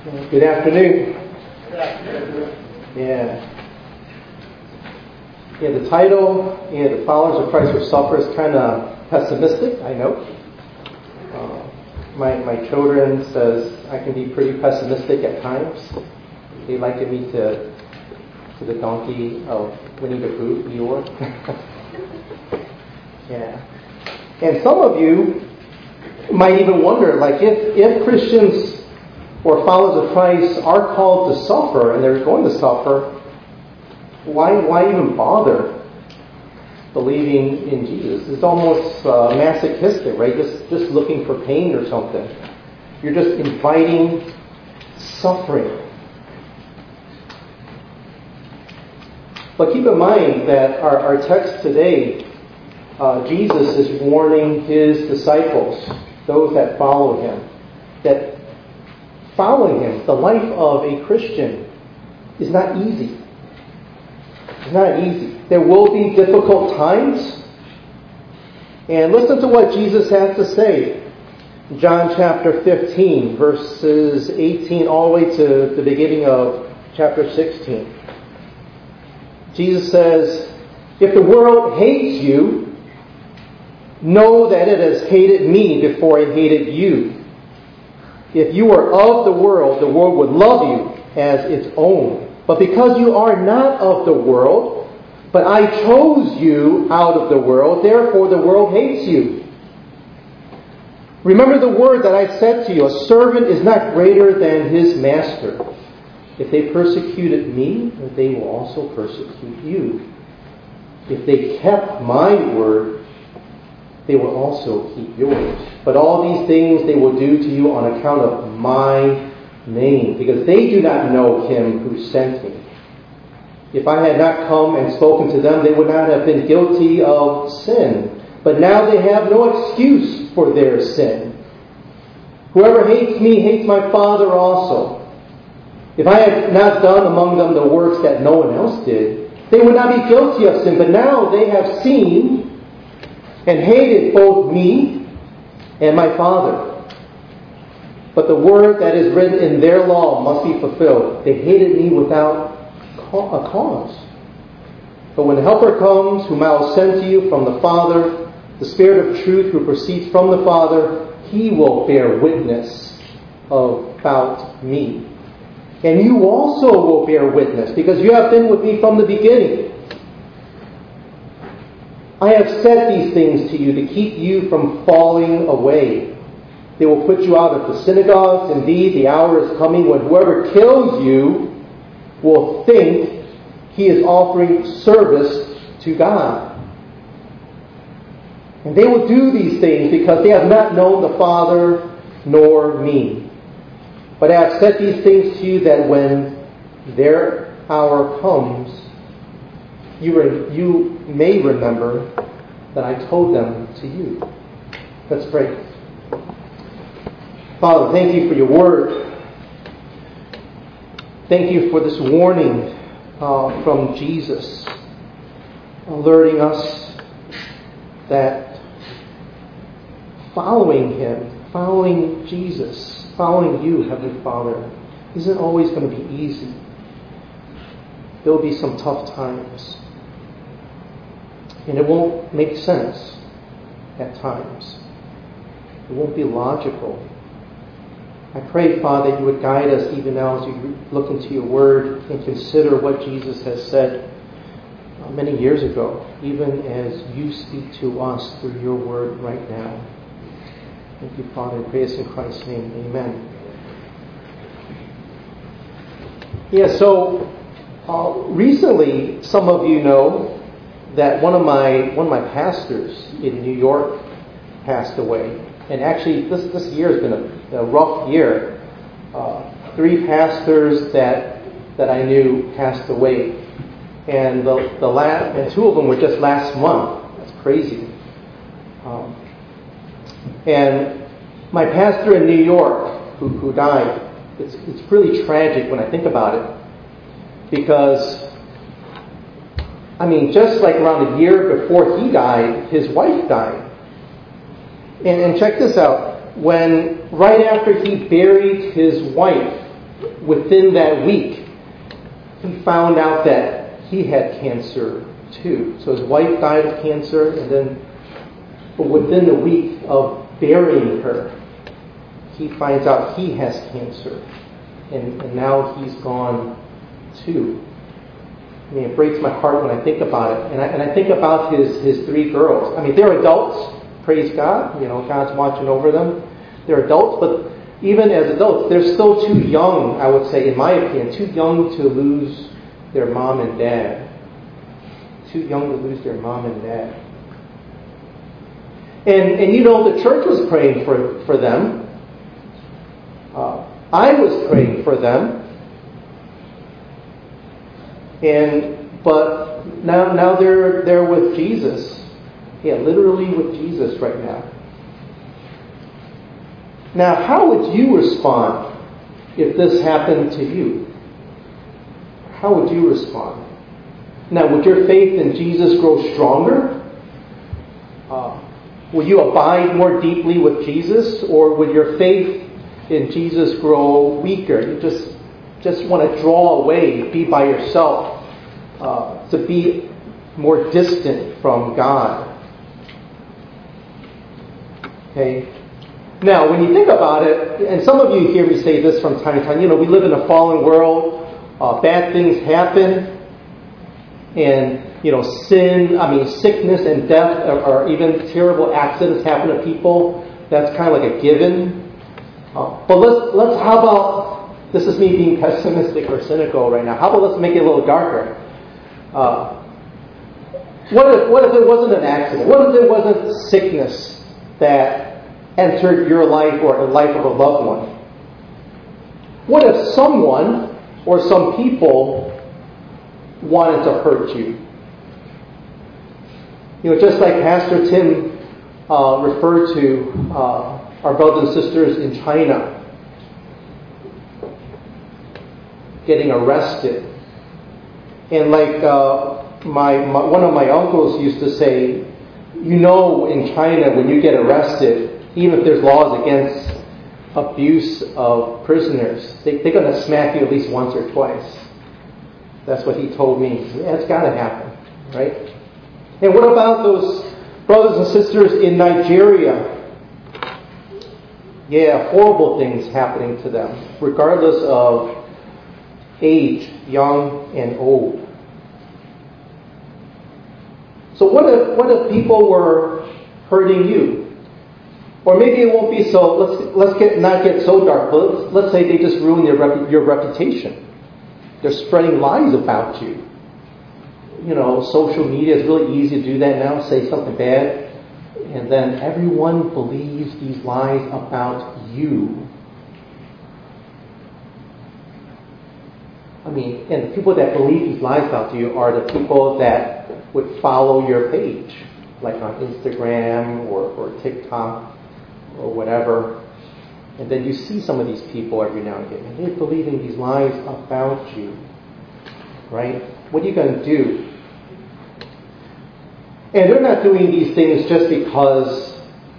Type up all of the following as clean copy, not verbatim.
Good afternoon. Good afternoon. Yeah, the title, The Followers of Christ Will Suffer, is kind of pessimistic, I know. My children says I can be pretty pessimistic at times. They liken me to the donkey of Winnie the Pooh, Eeyore. Yeah. And some of you might even wonder, like, if Christians or followers of Christ are called to suffer, and they're going to suffer, why even bother believing in Jesus? It's almost masochistic, right? Just looking for pain or something. You're just inviting suffering. But keep in mind that our text today, Jesus is warning his disciples, those that follow him, that following him, the life of a Christian, is not easy. It's not easy. There will be difficult times. And listen to what Jesus has to say. John chapter 15, verses 18 all the way to the beginning of chapter 16. Jesus says, "If the world hates you, know that it has hated me before it hated you. If you were of the world would love you as its own. But because you are not of the world, but I chose you out of the world, therefore the world hates you. Remember the word that I said to you, a servant is not greater than his master. If they persecuted me, they will also persecute you. If they kept my word, they will also keep yours. But all these things they will do to you on account of my name, because they do not know him who sent me. If I had not come and spoken to them, they would not have been guilty of sin. But now they have no excuse for their sin. Whoever hates me hates my Father also. If I had not done among them the works that no one else did, they would not be guilty of sin. But now they have seen and hated both me and my Father. But the word that is written in their law must be fulfilled. They hated me without a cause. But when the Helper comes, whom I will send to you from the Father, the Spirit of truth who proceeds from the Father, he will bear witness about me. And you also will bear witness, because you have been with me from the beginning. I have said these things to you to keep you from falling away. They will put you out of the synagogues. Indeed, the hour is coming when whoever kills you will think he is offering service to God. And they will do these things because they have not known the Father nor me. But I have said these things to you that when their hour comes, you may remember that I told them to you." Let's pray. Father, thank you for your word. Thank you for this warning from Jesus, alerting us that following him, following Jesus, following you, Heavenly Father, isn't always going to be easy. There will be some tough times. And it won't make sense at times. It won't be logical. I pray, Father, that you would guide us even now as you look into your word and consider what Jesus has said many years ago, even as you speak to us through your word right now. Thank you, Father. I pray this in Christ's name. Amen. Yeah, so recently, some of you know that one of my pastors in New York passed away. And actually, this year has been a rough year. 3 pastors that I knew passed away, and and 2 of them were just last month. That's crazy. And my pastor in New York, who died, it's really tragic when I think about it, because just like around a year before he died, his wife died. And check this out. Right after he buried his wife, within that week, he found out that he had cancer too. So his wife died of cancer, and then within the week of burying her, he finds out he has cancer. And now he's gone too. I mean, it breaks my heart when I think about it. And I think about his 3 girls. I mean, they're adults, praise God. God's watching over them. They're adults, but even as adults, they're still too young, I would say, in my opinion, too young to lose their mom and dad. Too young to lose their mom and dad. And the church was praying for them. I was praying for them. But now they're with Jesus. Yeah, literally with Jesus right now. Now, how would you respond if this happened to you? How would you respond? Now, would your faith in Jesus grow stronger? Will you abide more deeply with Jesus? Or would your faith in Jesus grow weaker? You just want to draw away, be by yourself, to be more distant from God. Okay? Now, when you think about it, and some of you hear me say this from time to time, we live in a fallen world, bad things happen, and, sickness and death, or even terrible accidents happen to people. That's kind of like a given. But let's, how about, this is me being pessimistic or cynical right now, how about let's make it a little darker? What if it wasn't an accident? What if there wasn't sickness that entered your life or the life of a loved one? What if someone or some people wanted to hurt you? Just like Pastor Tim referred to our brothers and sisters in China getting arrested. And like one of my uncles used to say, in China when you get arrested, even if there's laws against abuse of prisoners, they're going to smack you at least once or twice. That's what he told me. Yeah, it's got to happen, right? And what about those brothers and sisters in Nigeria? Yeah, horrible things happening to them, regardless of age, young and old. So what if people were hurting you? Or maybe it won't be so. Let's not get so dark. But let's say they just ruin your reputation. They're spreading lies about you. Social media is really easy to do that now. Say something bad, and then everyone believes these lies about you. I mean, and the people that believe these lies about you are the people that would follow your page, like on Instagram or TikTok or whatever. And then you see some of these people every now and again, and they're believing these lies about you. Right? What are you going to do? And they're not doing these things just because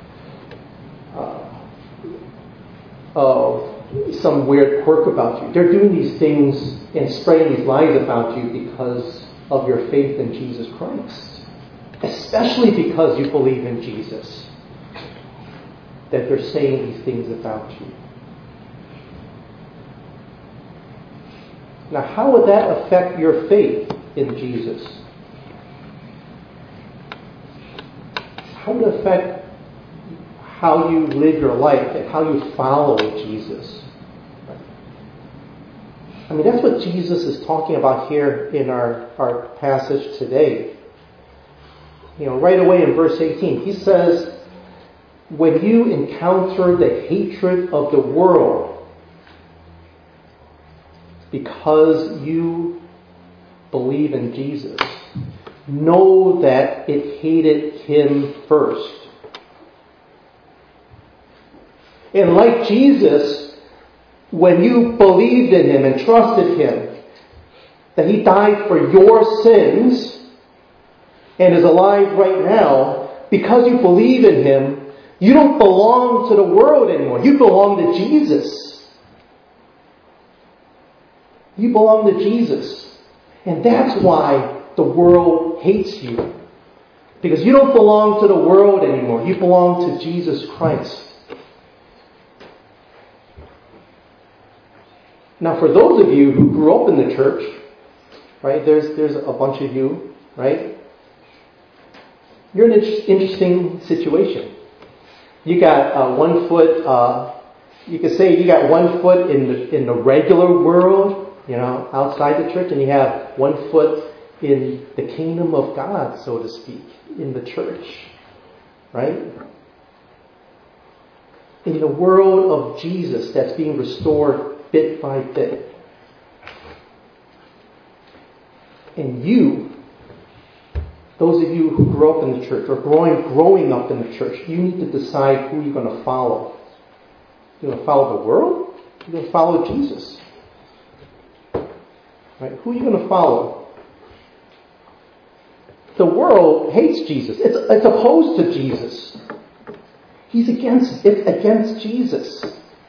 of some weird quirk about you. They're doing these things and spreading these lies about you because of your faith in Jesus Christ. Especially because you believe in Jesus. That they're saying these things about you. Now, how would that affect your faith in Jesus? How would it affect how you live your life and how you follow Jesus? I mean, that's what Jesus is talking about here in our passage today. Right away in verse 18, he says, when you encounter the hatred of the world because you believe in Jesus, know that it hated him first. And like Jesus, when you believed in him and trusted him, that he died for your sins and is alive right now, because you believe in him, you don't belong to the world anymore. You belong to Jesus. You belong to Jesus. And that's why the world hates you. Because you don't belong to the world anymore. You belong to Jesus Christ. Now, for those of you who grew up in the church, right, there's a bunch of you, right? You're in an interesting situation. You got 1 foot, you could say you got 1 foot in the regular world, outside the church, and you have 1 foot in the kingdom of God, so to speak, in the church, right? In the world of Jesus that's being restored bit by bit. And you, those of you who grew up in the church or growing up in the church, you need to decide who you're going to follow. You're going to follow the world? You're going to follow Jesus. Right? Who are you going to follow? The world hates Jesus. It's opposed to Jesus. It's against Jesus.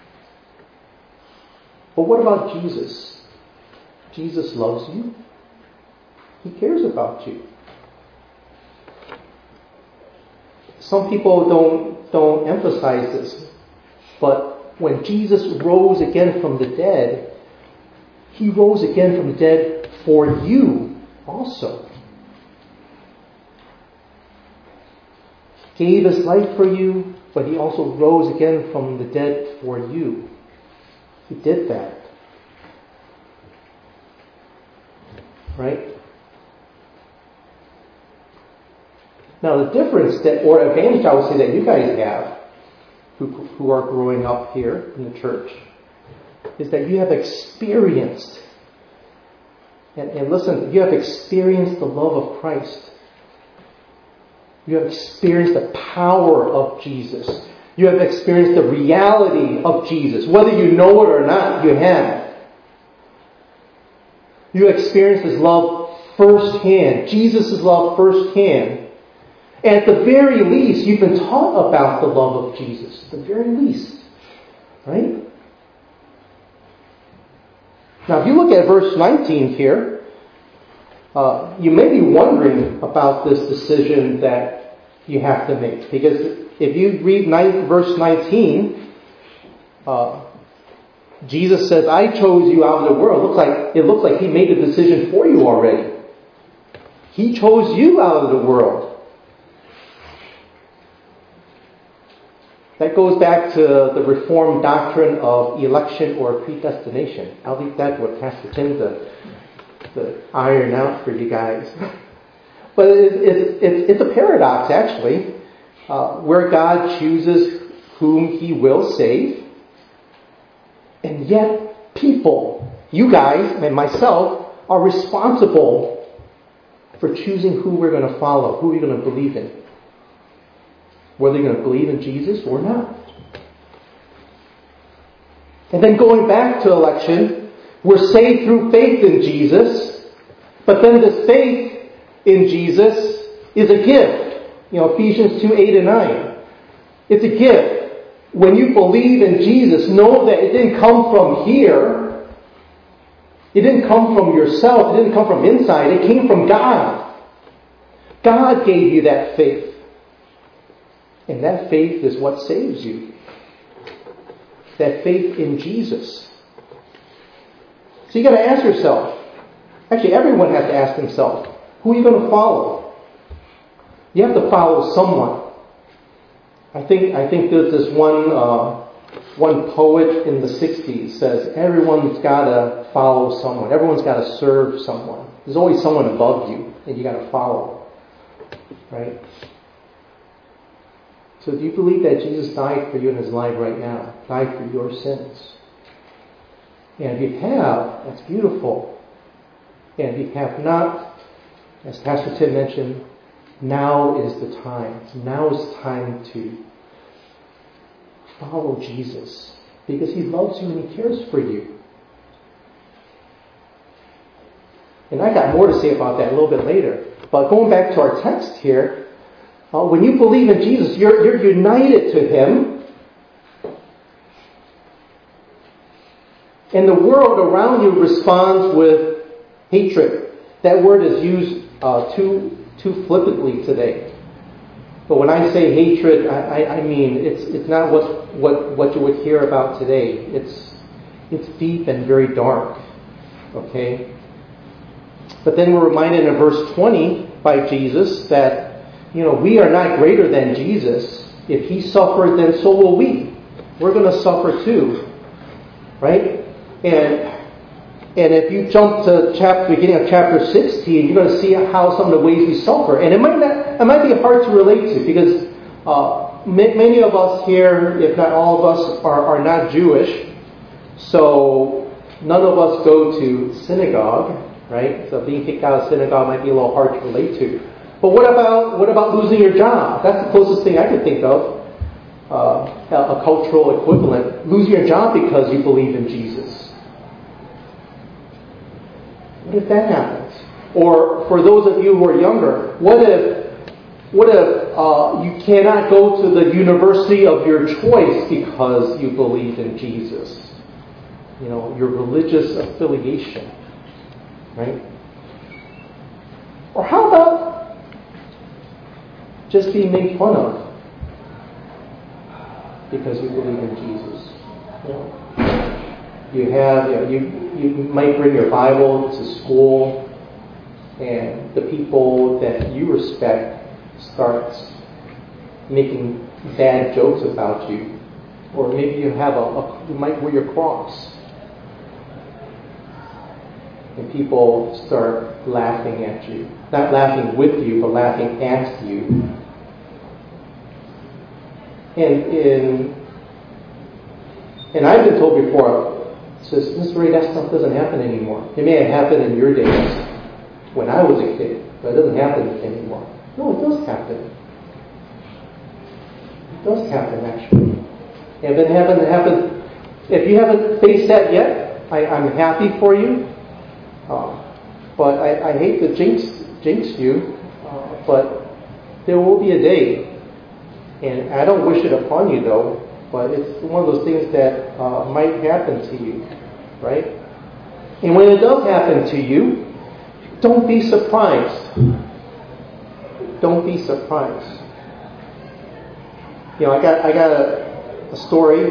But what about Jesus? Jesus loves you. He cares about you. Some people don't emphasize this, but when Jesus rose again from the dead, He rose again from the dead for you also. He gave His life for you, but He also rose again from the dead for you. He did that. Right? Now the difference or advantage I would say that you guys have, who are growing up here in the church, is that you have experienced, and listen, you have experienced the love of Christ. You have experienced the power of Jesus. You have experienced the reality of Jesus. Whether you know it or not, you have. You experienced His love firsthand. Jesus' love firsthand. And at the very least, you've been taught about the love of Jesus. At the very least. Right? Now, if you look at verse 19 here, you may be wondering about this decision that you have to make. Because if you read verse 19, Jesus says, I chose you out of the world. It looks like He made the decision for you already. He chose you out of the world. That goes back to the Reformed doctrine of election or predestination. I'll leave that with Pastor Tim to iron out for you guys. But it's a paradox, actually, where God chooses whom He will save, and yet people, you guys and myself, are responsible for choosing who we're going to follow, who we're going to believe in. Whether you're going to believe in Jesus or not. And then going back to election, we're saved through faith in Jesus, but then this faith in Jesus is a gift. Ephesians 2:8-9. It's a gift. When you believe in Jesus, know that it didn't come from here. It didn't come from yourself. It didn't come from inside. It came from God. God gave you that faith. And that faith is what saves you. That faith in Jesus. So you got to ask yourself. Actually, everyone has to ask himself, who are you going to follow? You have to follow someone. I think there's this one poet in the 60s says, everyone's got to follow someone. Everyone's got to serve someone. There's always someone above you, and you got to follow. Right? So do you believe that Jesus died for you in His life right now? Died for your sins? And if you have, that's beautiful. And if you have not, as Pastor Tim mentioned, now is the time. Now is time to follow Jesus. Because He loves you and He cares for you. And I got more to say about that a little bit later. But going back to our text here, when you believe in Jesus, you're united to Him. And the world around you responds with hatred. That word is used too flippantly today. But when I say hatred, I mean it's not what you would hear about today. It's deep and very dark. Okay? But then we're reminded in verse 20 by Jesus that, we are not greater than Jesus. If he suffered, then so will we. We're going to suffer too. Right? And if you jump to beginning of chapter 16, you're going to see how some of the ways we suffer. And it might be hard to relate to because many of us here, if not all of us, are not Jewish. So none of us go to synagogue, right? So being kicked out of synagogue might be a little hard to relate to. But what about losing your job? That's the closest thing I could think of. A cultural equivalent. Losing your job because you believe in Jesus. What if that happens? Or for those of you who are younger, what if you cannot go to the university of your choice because you believe in Jesus? Your religious affiliation, right? Or how about just being made fun of because you believe in Jesus? You might bring your Bible to school, and the people that you respect start making bad jokes about you, or maybe you might wear your cross, and people start laughing at you, not laughing with you, but laughing at you, and I've been told before. Says, Mr. Ray, that stuff doesn't happen anymore. It may have happened in your days when I was a kid, but it doesn't happen anymore. No, it does happen. It does happen, actually. And if it happens, if you haven't faced that yet, I'm happy for you. But I hate to jinx you, but there will be a day, and I don't wish it upon you though, but it's one of those things that might happen to you, right? And when it does happen to you, don't be surprised. Don't be surprised. I got a story.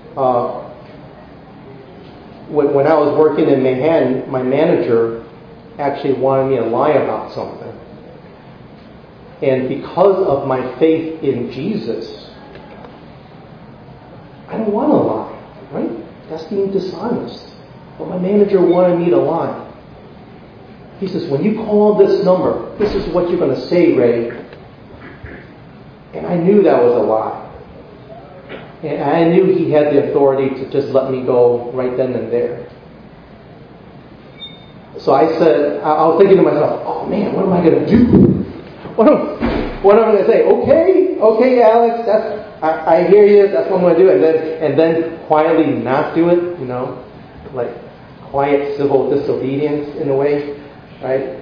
When I was working in Manhattan, my manager actually wanted me to lie about something. And because of my faith in Jesus, I don't want to lie, right? That's being dishonest. But my manager wanted me to lie. He says, when you call this number, this is what you're going to say, Ray. And I knew that was a lie. And I knew he had the authority to just let me go right then and there. So I said, I was thinking to myself, oh man, what am I going to do? What am I going to say? Okay, Alex, I hear you. That's what I'm going to do, and then quietly not do it. Like quiet civil disobedience in a way, right?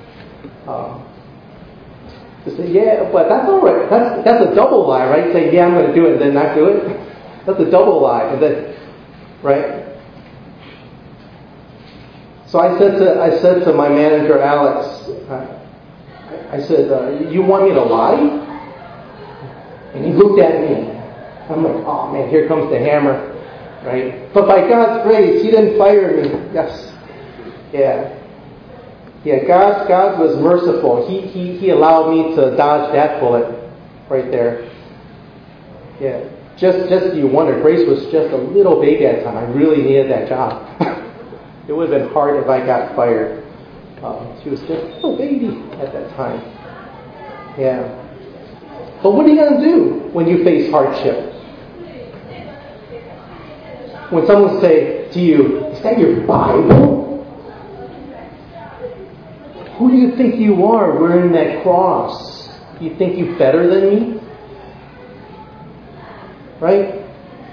To say, yeah, but that's all right. That's a double lie, right? Say, yeah, I'm going to do it, and then not do it. That's a double lie, and then, right? So I said to my manager, Alex, I said, you want me to lie? And he looked at me. I'm like, oh man, here comes the hammer, right? But by God's grace, He didn't fire me. Yes, yeah. God was merciful. He allowed me to dodge that bullet right there. Yeah, just you wonder, Grace was just a little baby at the time. I really needed that job. It would have been hard if I got fired. She was just a little baby at that time. Yeah. But what are you going to do when you face hardship? When someone say to you, is that your Bible? Who do you think you are wearing that cross? Do you think you're better than me? Right?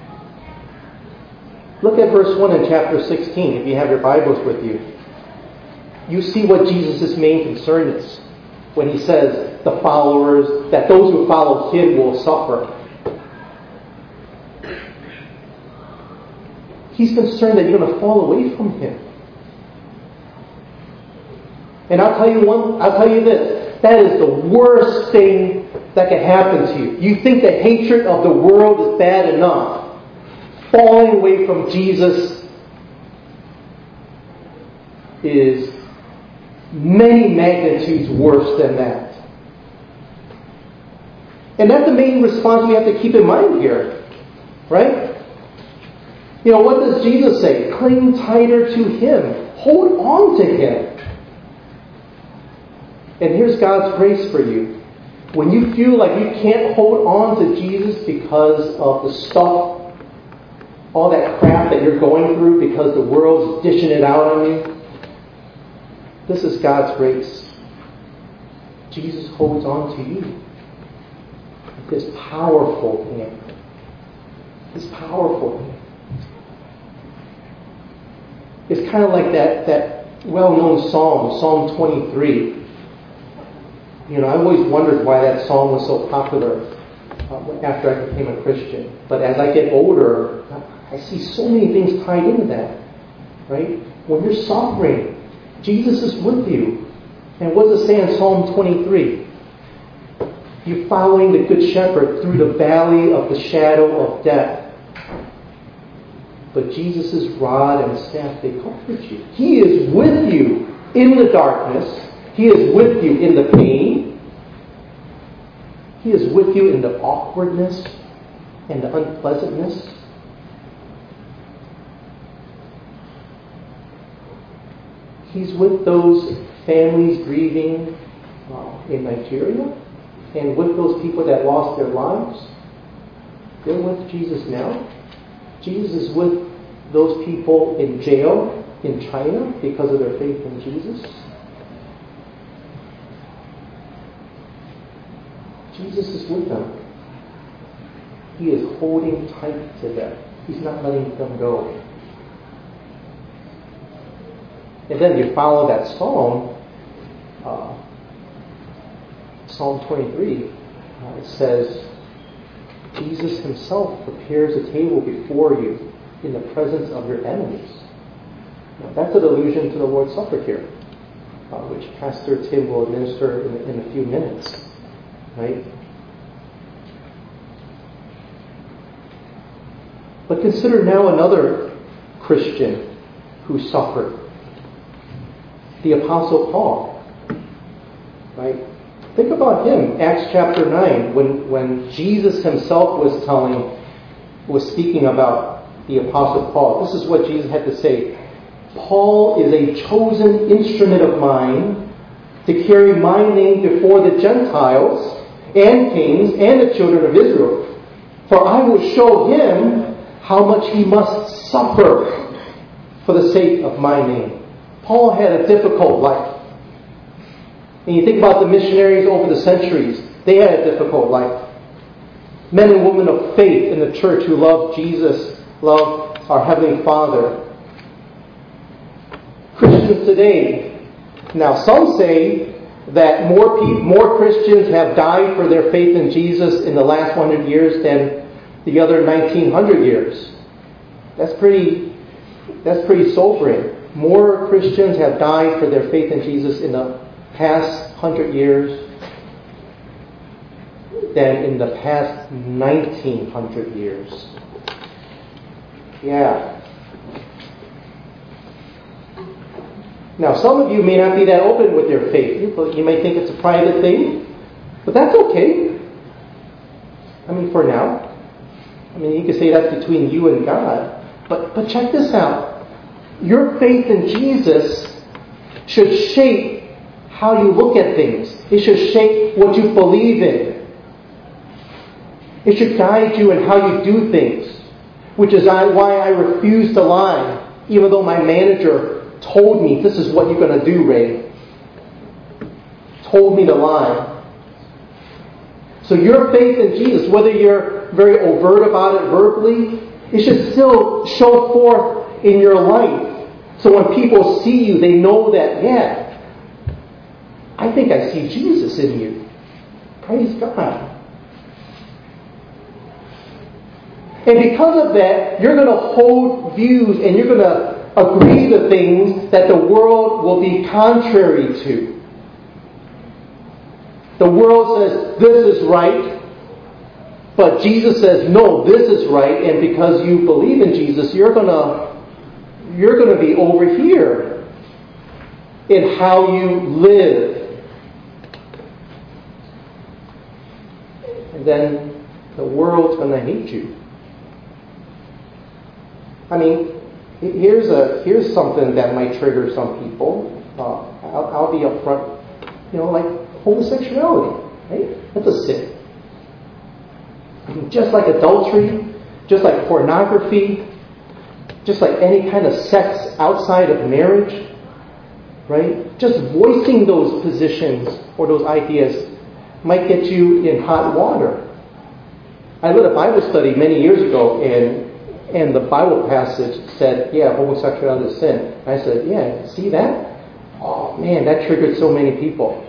Look at verse 1 in chapter 16, if you have your Bibles with you. You see what Jesus' main concern is when He says that those who follow Him will suffer. He's concerned that you're going to fall away from Him. And I'll tell you this, that is the worst thing that can happen to you. You think the hatred of the world is bad enough. Falling away from Jesus is many magnitudes worse than that. And that's the main response we have to keep in mind here. Right? You know, what does Jesus say? Cling tighter to Him. Hold on to Him. And here's God's grace for you. When you feel like you can't hold on to Jesus because of the stuff, all that crap that you're going through because the world's dishing it out on you, this is God's grace. Jesus holds on to you with His powerful hand. His powerful hand. It's kind of like that well-known psalm, Psalm 23. You know, I always wondered why that song was so popular after I became a Christian. But as I get older, I see so many things tied into that. Right? When you're suffering, Jesus is with you. And what does it say in Psalm 23? You're following the Good Shepherd through the valley of the shadow of death. But Jesus' rod and staff, they comfort you. He is with you in the darkness. He is with you in the pain. He is with you in the awkwardness and the unpleasantness. He's with those families grieving in Nigeria and with those people that lost their lives. They're with Jesus now. Jesus is with those people in jail in China because of their faith in Jesus. Jesus is with them. He is holding tight to them. He's not letting them go. And then you follow that psalm, Psalm 23. It says, Jesus Himself prepares a table before you in the presence of your enemies. Now, that's an allusion to the Lord's Supper here, which Pastor Tim will administer in a few minutes. Right? But consider now another Christian who suffered. The Apostle Paul. Right? Think about him, Acts chapter 9, when Jesus Himself was speaking about the Apostle Paul. This is what Jesus had to say. Paul is a chosen instrument of mine to carry my name before the Gentiles and kings and the children of Israel. For I will show him how much he must suffer for the sake of my name. Paul had a difficult life. And you think about the missionaries over the centuries, they had a difficult life. Men and women of faith in the church who loved Jesus, loved our Heavenly Father. Christians today, now some say that more Christians have died for their faith in Jesus in the last 100 years than the other 1900 years. That's pretty sobering. More Christians have died for their faith in Jesus in the past 100 years than in the past 1900 years. Yeah. Now, some of you may not be that open with your faith. You may think it's a private thing, but that's okay. I mean, for now. I mean, you could say that's between you and God. But check this out. Your faith in Jesus should shape how you look at things. It should shape what you believe in. It should guide you in how you do things, which is why I refuse to lie, even though my manager told me, this is what you're going to do, Ray. Told me to lie. So your faith in Jesus, whether you're very overt about it verbally, it should still show forth in your life. So when people see you, they know that, yeah, I think I see Jesus in you. Praise God. And because of that, you're going to hold views and you're going to agree to things that the world will be contrary to. The world says, this is right. But Jesus says, no, this is right. And because you believe in Jesus, you're going to be over here in how you live. And then the world's going to hate you. I mean, here's something that might trigger some people. I'll be upfront. Like homosexuality, right? That's a sin. I mean, just like adultery, just like pornography, just like any kind of sex outside of marriage, right? Just voicing those positions or those ideas might get you in hot water. I led a Bible study many years ago, and the Bible passage said, yeah, homosexuality is sin. And I said, yeah, see that? Oh man, that triggered so many people.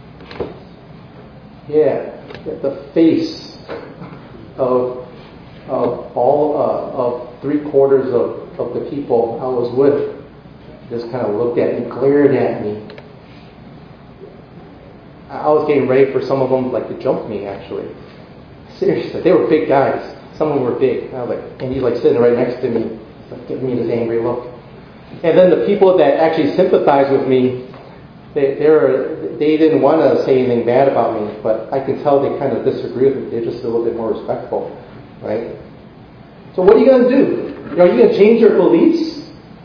Yeah, the face of all of 3/4 of the people I was with just kind of looked at me, glared at me. I was getting ready for some of them to jump me, actually. Seriously, they were big guys. Some of them were big. I was like, and he's sitting right next to me, giving me this angry look. And then the people that actually sympathized with me, they didn't want to say anything bad about me, but I can tell they kind of disagree with me. They're just a little bit more respectful, right? So what are you going to do? Are you going to change your beliefs?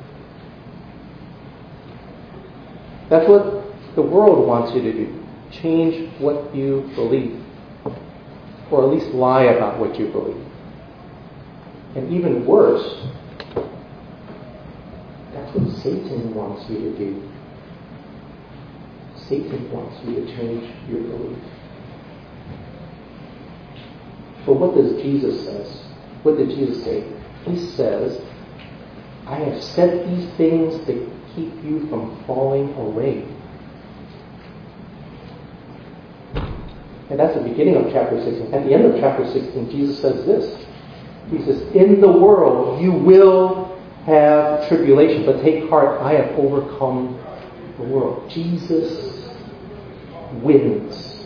That's what the world wants you to do. Change what you believe. Or at least lie about what you believe. And even worse, that's what Satan wants you to do. Satan wants you to change your belief. But what does Jesus say? What did Jesus say? He says, I have said these things to keep you from falling away. And that's the beginning of chapter 16. At the end of chapter 16, Jesus says this. He says, in the world you will have tribulation, but take heart, I have overcome the world. Jesus wins.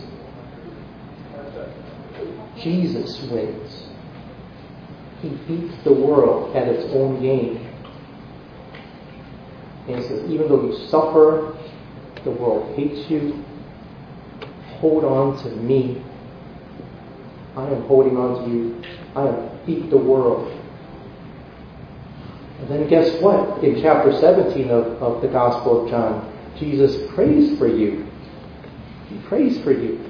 Jesus wins. He beats the world at its own game. And he says, even though you suffer, the world hates you, hold on to me. I am holding on to you. I have beat the world. And then guess what? In chapter 17 of the Gospel of John, Jesus prays for you. He prays for you.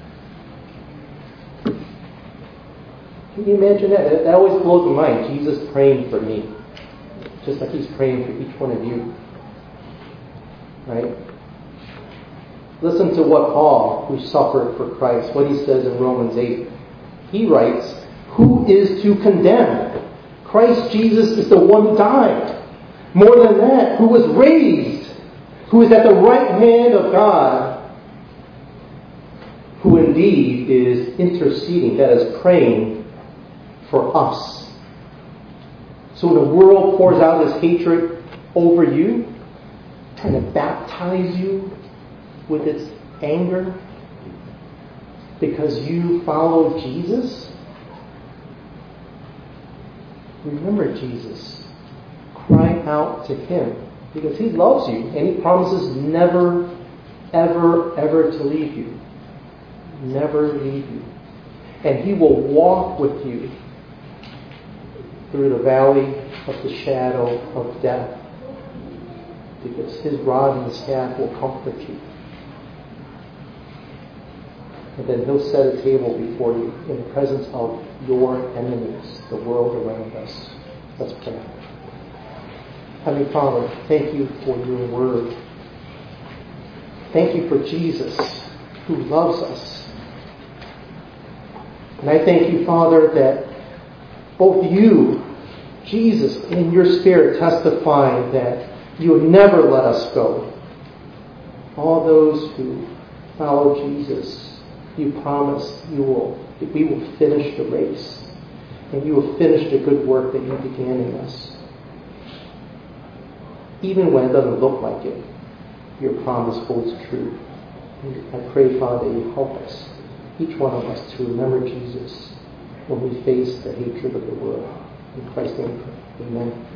Can you imagine that? That always blows my mind. Jesus praying for me. Just like He's praying for each one of you. Right? Listen to what Paul, who suffered for Christ, what he says in Romans 8. He writes, who is to condemn? Christ Jesus is the one who died. More than that, who was raised, who is at the right hand of God, who indeed is interceding, that is praying for us. So when the world pours out its hatred over you, trying to baptize you with its anger because you follow Jesus, remember Jesus. Cry out to Him because He loves you and He promises never, ever, ever to leave you. Never leave you. And He will walk with you through the valley of the shadow of death because His rod and His staff will comfort you. And then He'll set a table before you in the presence of your enemies, the world around us. Let's pray. Heavenly Father, thank you for your word. Thank you for Jesus, who loves us. And I thank you, Father, that both you, Jesus, and your Spirit testify that you will never let us go. All those who follow Jesus, you promise we will finish the race. and you have finished a good work that you began in us. Even when it doesn't look like it, your promise holds true. And I pray, Father, that you help us, each one of us, to remember Jesus when we face the hatred of the world. In Christ's name, amen.